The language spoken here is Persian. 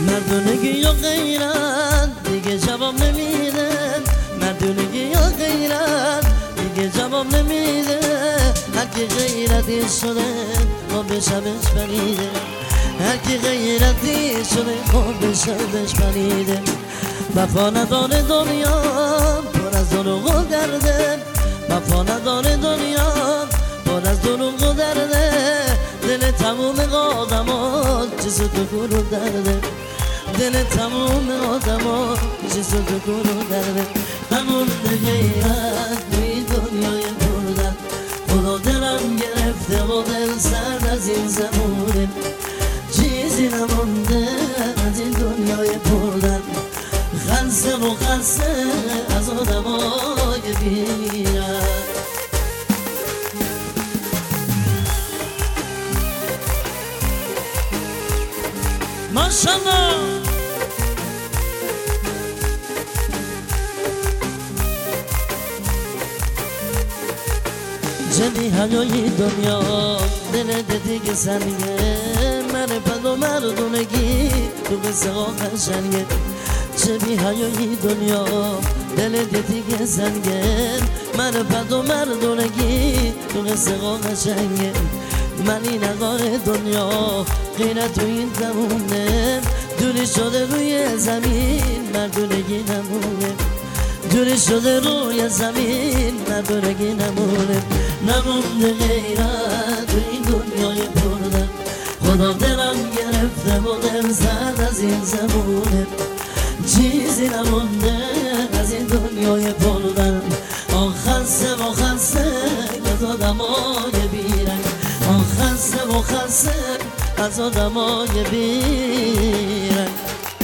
مردونگی یا غیرت دیگه جواب نمیده، مردونگی یا غیرت دیگه جواب نمیده. هرکی غیرتی شده خواب شبش بریده، هرکی غیرتی شده خواب شبش بریده. وفا نداره دنیا پر از دروغ و درده، وفا نداره دنیا پر از دروغ و درده. دل تموم آدما چیزو تو گروه درده، دل تموم آدما چیزو تو گروه درده. نمونده غیرت توی دنیای بردن، خدا دلم گرفته و دل سرد از این زمونه. چیزی نمونده از این دنیای بردن، خلصه و خلصه از آدمای بیرن. ماشالله جدی حیای دنیا دل دیگه سنگه، معرفت و مردونگی تو قصه ها قشنگه. جدی حیای دنیا دل دیگه سنگه، معرفت و مردونگی تو قصه ها قشنگه. من این نگاه دنیا غیرت تو این زمونه، دوری شده روی زمین مردونگی نمونه، دوری شده روی زمین مردونگی نمونه. نمونده غیرت تو این دنیای بردن، خدا دلم گرفته و دل زد از این زمونه. چیزی نمونده از این دنیای بردن، خلصه و خلصه از آدمای بیرنگ، خلصه و خلصه از آدمای بیرنگ.